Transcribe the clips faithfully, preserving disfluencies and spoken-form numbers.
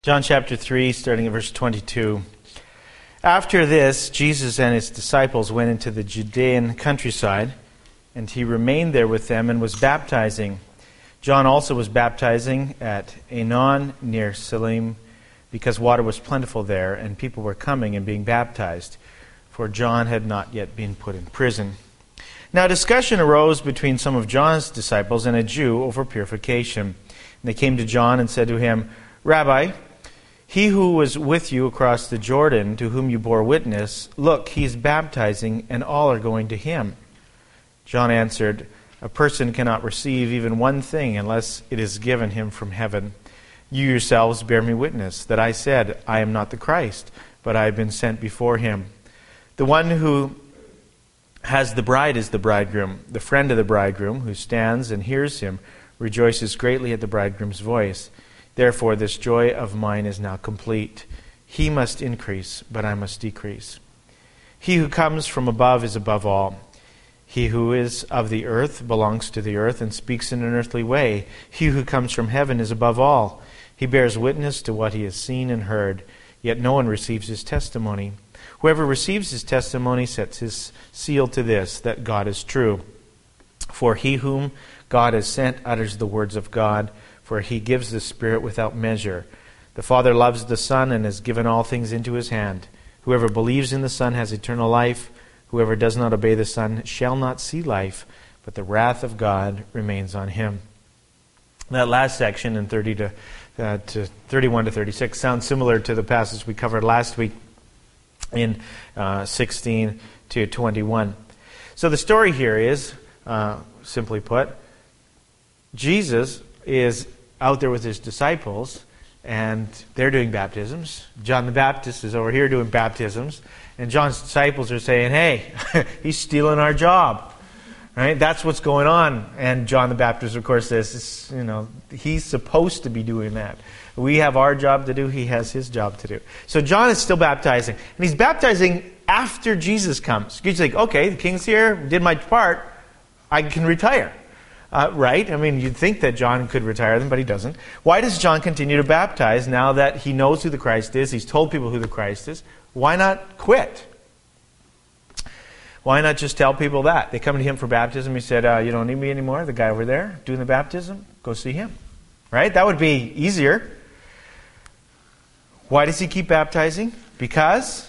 John chapter three, starting at verse twenty-two. After this, Jesus and his disciples went into the Judean countryside, and he remained there with them and was baptizing. John also was baptizing at Aenon near Salim, because water was plentiful there, and people were coming and being baptized, for John had not yet been put in prison. Now discussion arose between some of John's disciples and a Jew over purification. And they came to John and said to him, "Rabbi, he who was with you across the Jordan, to whom you bore witness, look, he is baptizing, and all are going to him." John answered, "A person cannot receive even one thing unless it is given him from heaven. You yourselves bear me witness that I said, I am not the Christ, but I have been sent before him. The one who has the bride is the bridegroom. The friend of the bridegroom, who stands and hears him, rejoices greatly at the bridegroom's voice. Therefore, this joy of mine is now complete. He must increase, but I must decrease. He who comes from above is above all. He who is of the earth belongs to the earth and speaks in an earthly way. He who comes from heaven is above all. He bears witness to what he has seen and heard, yet no one receives his testimony. Whoever receives his testimony sets his seal to this, that God is true. For he whom God has sent utters the words of God, for he gives the Spirit without measure. The Father loves the Son and has given all things into his hand. Whoever believes in the Son has eternal life. Whoever does not obey the Son shall not see life, but the wrath of God remains on him." That last section in thirty to, uh, to thirty-one to thirty-six sounds similar to the passage we covered last week in uh, sixteen to twenty-one. So the story here is, uh, simply put, Jesus is out there with his disciples, and they're doing baptisms. John the Baptist is over here doing baptisms, and John's disciples are saying, "Hey, he's stealing our job." Right? That's what's going on. And John the Baptist, of course, says, you know, he's supposed to be doing that. We have our job to do. He has his job to do. So John is still baptizing, and he's baptizing after Jesus comes. He's like, okay, the king's here, did my part, I can retire. Uh, right? I mean, you'd think that John could retire them, but he doesn't. Why does John continue to baptize now that he knows who the Christ is? He's told people who the Christ is. Why not quit? Why not just tell people that? They come to him for baptism. He said, uh, you don't need me anymore. The guy over there doing the baptism, go see him. Right? That would be easier. Why does he keep baptizing? Because?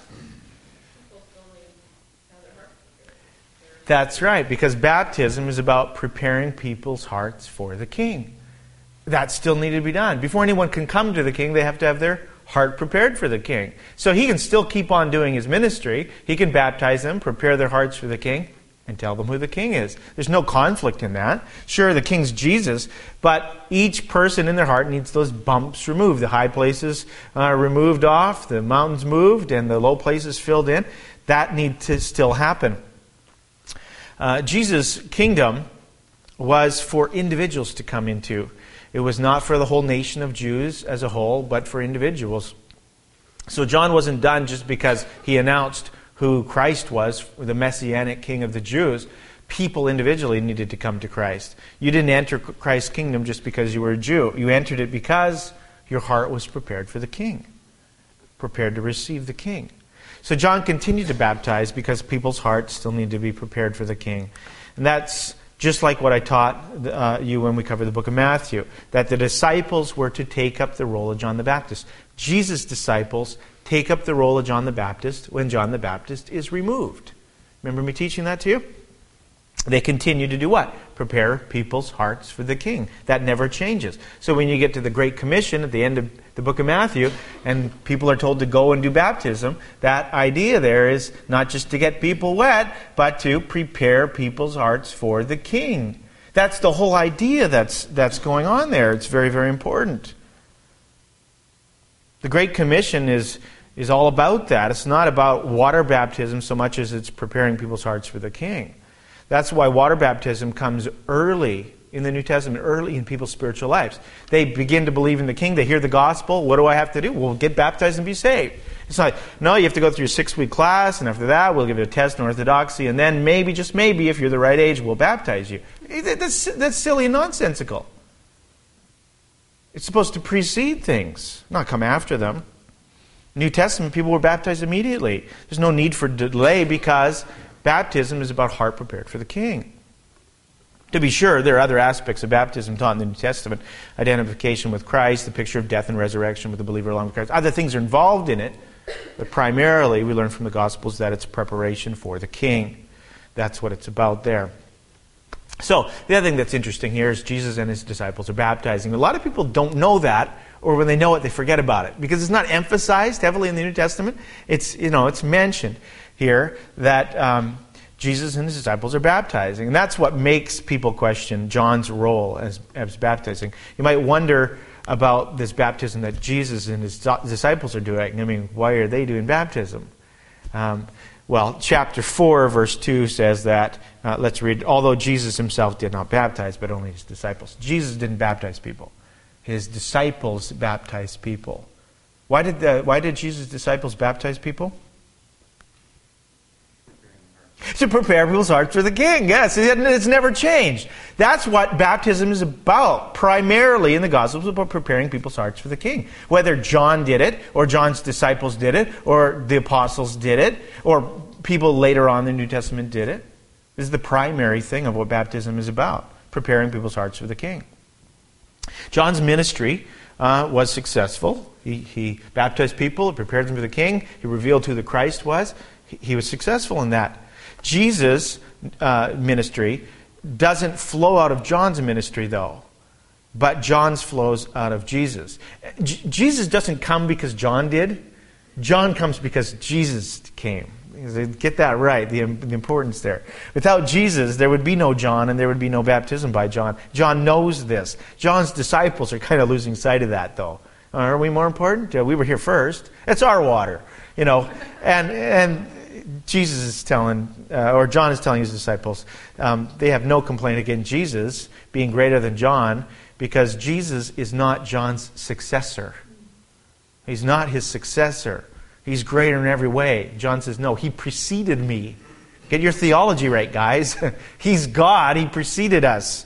That's right, because baptism is about preparing people's hearts for the King. That still needed to be done. Before anyone can come to the King, they have to have their heart prepared for the King. So he can still keep on doing his ministry. He can baptize them, prepare their hearts for the King, and tell them who the King is. There's no conflict in that. Sure, the King's Jesus, but each person in their heart needs those bumps removed. The high places uh, removed off, the mountains moved, and the low places filled in. That needs to still happen. Uh, Jesus' kingdom was for individuals to come into. It was not for the whole nation of Jews as a whole, but for individuals. So John wasn't done just because he announced who Christ was, the Messianic King of the Jews. People individually needed to come to Christ. You didn't enter Christ's kingdom just because you were a Jew. You entered it because your heart was prepared for the King, prepared to receive the King. So John continued to baptize because people's hearts still need to be prepared for the King. And that's just like what I taught uh, you when we covered the book of Matthew, that the disciples were to take up the role of John the Baptist. Jesus' disciples take up the role of John the Baptist when John the Baptist is removed. Remember me teaching that to you? They continue to do what? Prepare people's hearts for the King. That never changes. So when you get to the Great Commission at the end of the book of Matthew, and people are told to go and do baptism, that idea there is not just to get people wet, but to prepare people's hearts for the King. That's the whole idea that's, that's going on there. It's very, very important. The Great Commission is, is all about that. It's not about water baptism so much as it's preparing people's hearts for the King. That's why water baptism comes early in the New Testament, early in people's spiritual lives. They begin to believe in the King. They hear the gospel. What do I have to do? Well, get baptized and be saved. It's like, no, you have to go through a six-week class, and after that, we'll give you a test in orthodoxy, and then maybe, just maybe, if you're the right age, we'll baptize you. That's, that's silly and nonsensical. It's supposed to precede things, not come after them. New Testament, people were baptized immediately. There's no need for delay because baptism is about heart prepared for the King. To be sure, there are other aspects of baptism taught in the New Testament. Identification with Christ, the picture of death and resurrection with the believer along with Christ. Other things are involved in it, but primarily we learn from the Gospels that it's preparation for the King. That's what it's about there. So, the other thing that's interesting here is Jesus and his disciples are baptizing. A lot of people don't know that, or when they know it, they forget about it. Because it's not emphasized heavily in the New Testament. It's, you know, it's mentioned here that um, Jesus and his disciples are baptizing. And that's what makes people question John's role as, as baptizing. You might wonder about this baptism that Jesus and his disciples are doing. I mean, why are they doing baptism? Um, well, chapter four, verse two says that, uh, let's read, although Jesus himself did not baptize, but only his disciples. Jesus didn't baptize people. His disciples baptized people. Why did the, why did Jesus' disciples baptize people? To prepare people's hearts for the King. Yes, it's never changed. That's what baptism is about, primarily in the Gospels, about preparing people's hearts for the King. Whether John did it, or John's disciples did it, or the apostles did it, or people later on in the New Testament did it. This is the primary thing of what baptism is about, preparing people's hearts for the King. John's ministry uh, was successful. He, he baptized people, prepared them for the King. He revealed who the Christ was. He, he was successful in that. Jesus' uh, ministry doesn't flow out of John's ministry, though. But John's flows out of Jesus. J- Jesus doesn't come because John did. John comes because Jesus came. Get that right, the, the importance there. Without Jesus, there would be no John and there would be no baptism by John. John knows this. John's disciples are kind of losing sight of that, though. Are we more important? Uh, we were here first. It's our water, you know. And and Jesus is telling, uh, or John is telling his disciples, um, they have no complaint against Jesus being greater than John because Jesus is not John's successor. He's not his successor. He's greater in every way. John says, no, he preceded me. Get your theology right, guys. He's God. He preceded us.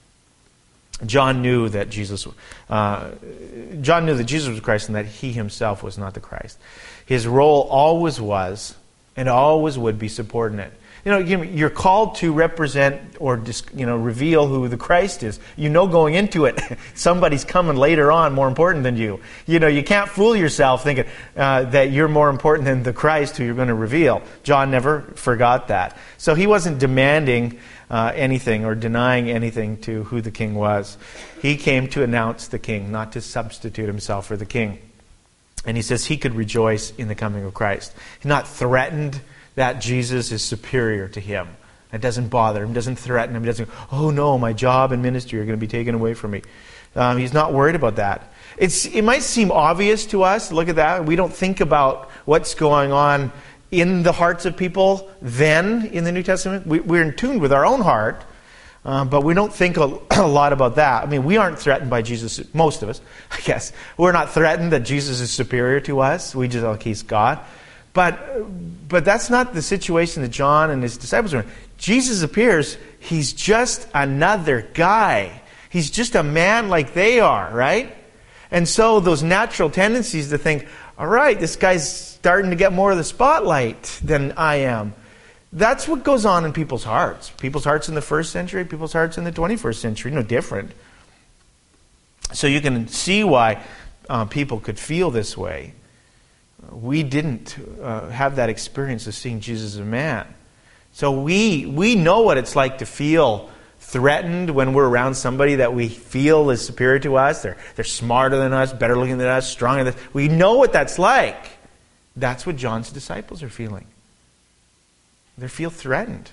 John knew that Jesus, uh, John knew that Jesus was Christ and that he himself was not the Christ. His role always was and always would be subordinate. You know, you're called to represent or you know reveal who the Christ is. You know going into it, somebody's coming later on more important than you. You know, you can't fool yourself thinking uh, that you're more important than the Christ who you're going to reveal. John never forgot that. So he wasn't demanding uh, anything or denying anything to who the King was. He came to announce the King, not to substitute himself for the King. And he says he could rejoice in the coming of Christ. He's not threatened that Jesus is superior to him. It doesn't bother him, doesn't threaten him. He doesn't go, oh no, my job and ministry are going to be taken away from me. Um, he's not worried about that. It's, it might seem obvious to us, look at that. We don't think about what's going on in the hearts of people then in the New Testament. We, we're in tune with our own heart, uh, but we don't think a, a lot about that. I mean, we aren't threatened by Jesus, most of us, I guess. We're not threatened that Jesus is superior to us. We just, like, he's God. But but that's not the situation that John and his disciples are in. Jesus appears, he's just another guy. He's just a man like they are, right? And so those natural tendencies to think, all right, this guy's starting to get more of the spotlight than I am. That's what goes on in people's hearts. People's hearts in the first century, people's hearts in the twenty-first century, no different. So you can see why uh, people could feel this way. We didn't uh, have that experience of seeing Jesus as a man. So we we know what it's like to feel threatened when we're around somebody that we feel is superior to us. They're, they're smarter than us, better looking than us, stronger than us. We know what that's like. That's what John's disciples are feeling. They feel threatened.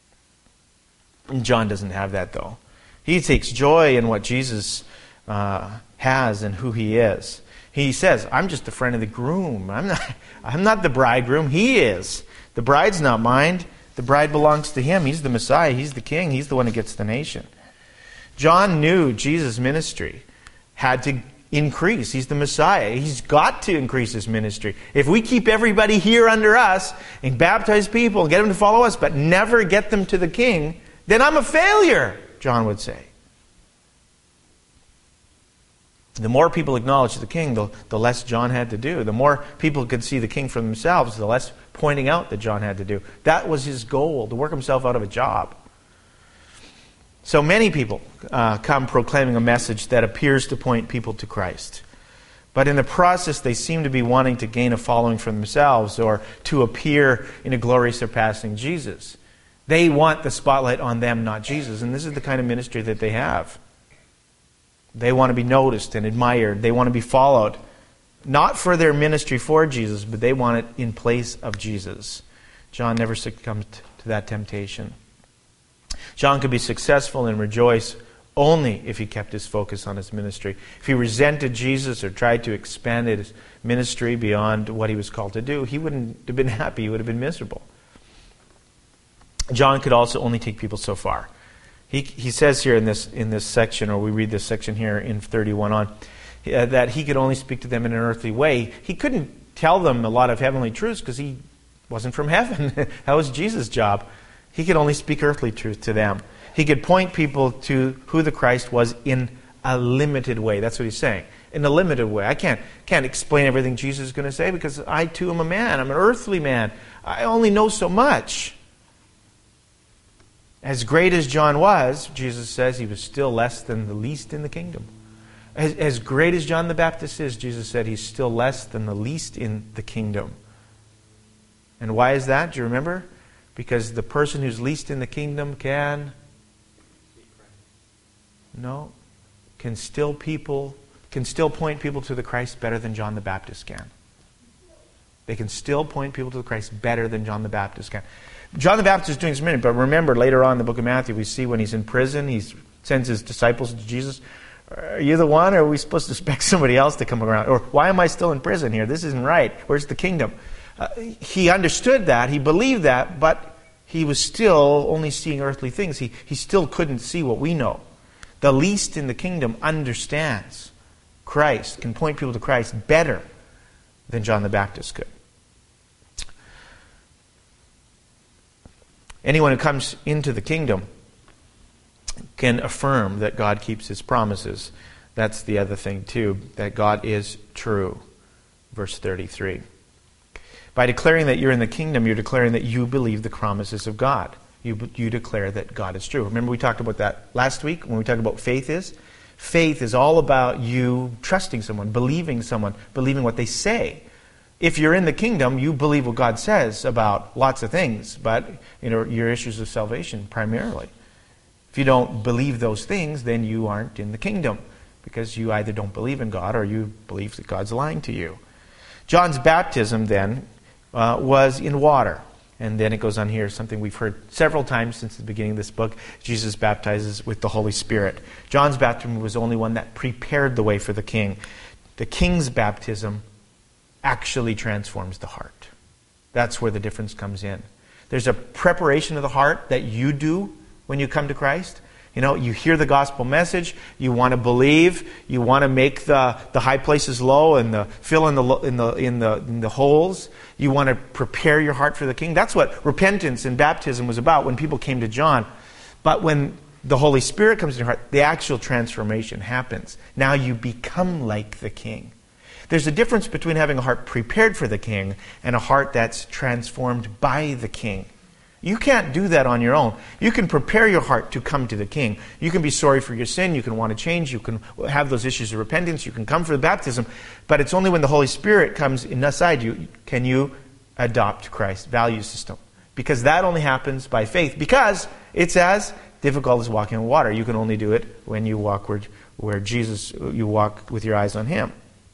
And John doesn't have that, though. He takes joy in what Jesus uh, has and who he is. He says, I'm just a friend of the groom. I'm not, I'm not the bridegroom. He is. The bride's not mine. The bride belongs to him. He's the Messiah. He's the king. He's the one who gets the nation. John knew Jesus' ministry had to increase. He's the Messiah. He's got to increase his ministry. If we keep everybody here under us and baptize people and get them to follow us, but never get them to the king, then I'm a failure, John would say. The more people acknowledged the king, the, the less John had to do. The more people could see the king for themselves, the less pointing out that John had to do. That was his goal, to work himself out of a job. So many people uh, come proclaiming a message that appears to point people to Christ. But in the process, they seem to be wanting to gain a following for themselves or to appear in a glory surpassing Jesus. They want the spotlight on them, not Jesus. And this is the kind of ministry that they have. They want to be noticed and admired. They want to be followed. Not for their ministry for Jesus, but they want it in place of Jesus. John never succumbed to that temptation. John could be successful and rejoice only if he kept his focus on his ministry. If he resented Jesus or tried to expand his ministry beyond what he was called to do, he wouldn't have been happy. He would have been miserable. John could also only take people so far. He he says here in this in this section, or we read this section here in thirty-one on, uh, that he could only speak to them in an earthly way. He couldn't tell them a lot of heavenly truths because he wasn't from heaven. That was Jesus' job. He could only speak earthly truth to them. He could point people to who the Christ was in a limited way. That's what he's saying. In a limited way. I can't can't explain everything Jesus is going to say because I too am a man. I'm an earthly man. I only know so much. As great as John was, Jesus says he was still less than the least in the kingdom. As, as great as John the Baptist is, Jesus said he's still less than the least in the kingdom. And why is that? Do you remember? Because the person who's least in the kingdom can... No. Can still people... Can still point people to the Christ better than John the Baptist can. They can still point people to the Christ better than John the Baptist can. John the Baptist is doing some ministry, but remember later on in the book of Matthew, we see when he's in prison, he sends his disciples to Jesus. Are you the one, or are we supposed to expect somebody else to come around? Or why am I still in prison here? This isn't right. Where's the kingdom? Uh, he understood that. He believed that, but he was still only seeing earthly things. He, he still couldn't see what we know. The least in the kingdom understands Christ, can point people to Christ better than John the Baptist could. Anyone who comes into the kingdom can affirm that God keeps His promises. That's the other thing too, that God is true. Verse thirty-three. By declaring that you're in the kingdom, you're declaring that you believe the promises of God. You, you declare that God is true. Remember we talked about that last week when we talked about faith is? Faith is all about you trusting someone, believing someone, believing what they say. If you're in the kingdom, you believe what God says about lots of things, but you know your issues of salvation primarily. If you don't believe those things, then you aren't in the kingdom because you either don't believe in God or you believe that God's lying to you. John's baptism then uh, was in water. And then it goes on here, something we've heard several times since the beginning of this book. Jesus baptizes with the Holy Spirit. John's baptism was the only one that prepared the way for the king. The king's baptism actually transforms the heart. That's where the difference comes in. There's a preparation of the heart that you do when you come to Christ. You know, you hear the gospel message, you want to believe, you want to make the, the high places low and the fill in the in the in the in the holes. You want to prepare your heart for the king. That's what repentance and baptism was about when people came to John. But when the Holy Spirit comes in your heart, the actual transformation happens. Now you become like the king. There's a difference between having a heart prepared for the king and a heart that's transformed by the king. You can't do that on your own. You can prepare your heart to come to the king. You can be sorry for your sin. You can want to change. You can have those issues of repentance. You can come for the baptism. But it's only when the Holy Spirit comes inside you can you adopt Christ's value system. Because that only happens by faith. Because it's as difficult as walking on water. You can only do it when you walk where, where Jesus, you walk with your eyes on Him.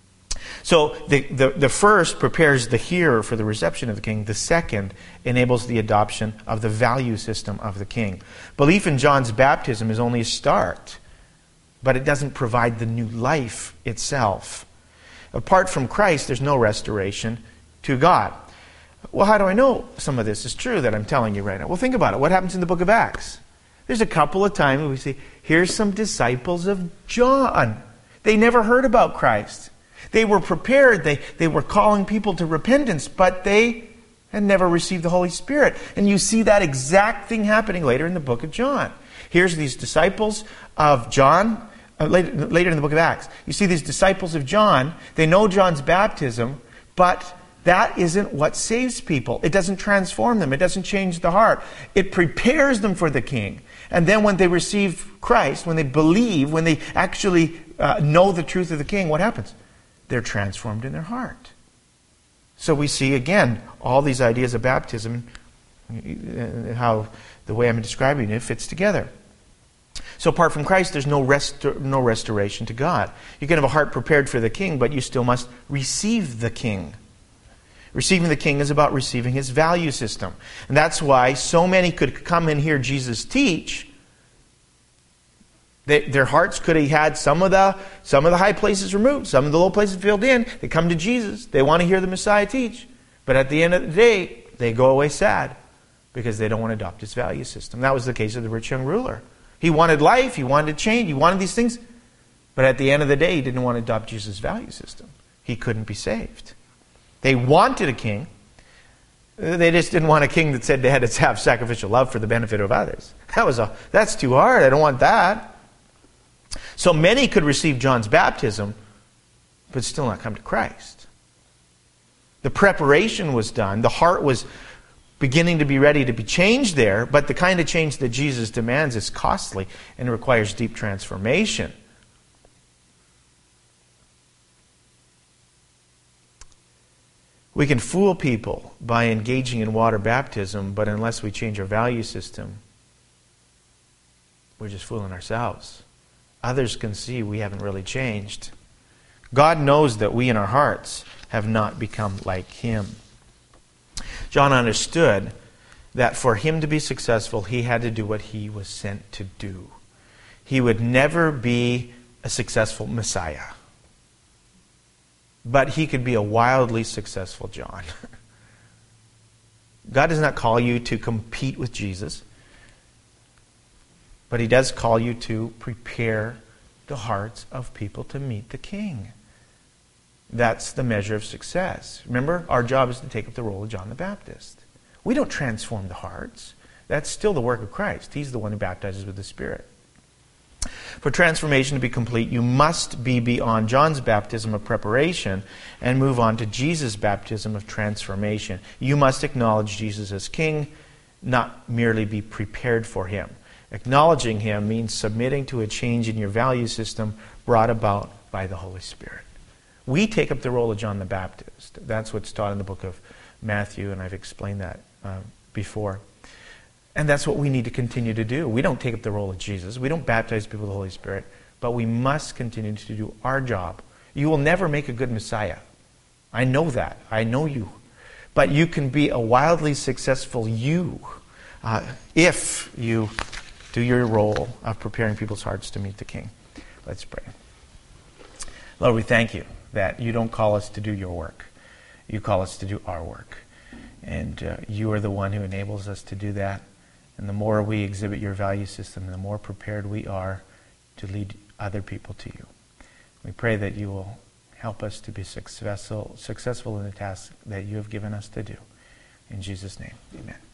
So the, the, the first prepares the hearer for the reception of the king. The second enables the adoption of the value system of the king. Belief in John's baptism is only a start, but it doesn't provide the new life itself. Apart from Christ, there's no restoration to God. Well, how do I know some of this is true that I'm telling you right now? Well, think about it. What happens in the book of Acts? There's a couple of times we see, here's some disciples of John. They never heard about Christ. They were prepared. They, they were calling people to repentance, but they had never received the Holy Spirit. And you see that exact thing happening later in the book of John. Here's these disciples of John. uh, later, later in the book of Acts. You see these disciples of John, they know John's baptism, but that isn't what saves people. It doesn't transform them. It doesn't change the heart. It prepares them for the King. And then when they receive Christ, when they believe, when they actually uh, know the truth of the King, what happens? They're transformed in their heart. So we see, again, all these ideas of baptism, how the way I'm describing it fits together. So apart from Christ, there's no restor- no restoration to God. You can have a heart prepared for the King, but you still must receive the King. Receiving the King is about receiving His value system. And that's why so many could come and hear Jesus teach. They, their hearts could have had some of the some of the high places removed, some of the low places filled in. They come to Jesus. They want to hear the Messiah teach. But at the end of the day, they go away sad because they don't want to adopt His value system. That was the case of the rich young ruler. He wanted life. He wanted change. He wanted these things. But at the end of the day, he didn't want to adopt Jesus' value system. He couldn't be saved. They wanted a king. They just didn't want a king that said they had to have sacrificial love for the benefit of others. That was a, that's too hard. I don't want that. So many could receive John's baptism, but still not come to Christ. The preparation was done. The heart was beginning to be ready to be changed there, but the kind of change that Jesus demands is costly and requires deep transformation. We can fool people by engaging in water baptism, but unless we change our value system, we're just fooling ourselves. Others can see we haven't really changed. God knows that we in our hearts have not become like Him. John understood that for him to be successful, he had to do what he was sent to do. He would never be a successful Messiah. But he could be a wildly successful John. God does not call you to compete with Jesus, but He does call you to prepare the hearts of people to meet the King. That's the measure of success. Remember, our job is to take up the role of John the Baptist. We don't transform the hearts. That's still the work of Christ. He's the one who baptizes with the Spirit. For transformation to be complete, you must be beyond John's baptism of preparation and move on to Jesus' baptism of transformation. You must acknowledge Jesus as King, not merely be prepared for Him. Acknowledging Him means submitting to a change in your value system brought about by the Holy Spirit. We take up the role of John the Baptist. That's what's taught in the book of Matthew, and I've explained that uh, before. And that's what we need to continue to do. We don't take up the role of Jesus. We don't baptize people with the Holy Spirit. But we must continue to do our job. You will never make a good Messiah. I know that. I know you. But you can be a wildly successful you uh, if you do your role of preparing people's hearts to meet the King. Let's pray. Lord, we thank You that You don't call us to do Your work. You call us to do our work. And uh, You are the one who enables us to do that. And the more we exhibit Your value system, the more prepared we are to lead other people to You. We pray that You will help us to be successful, successful in the task that You have given us to do. In Jesus' name, amen.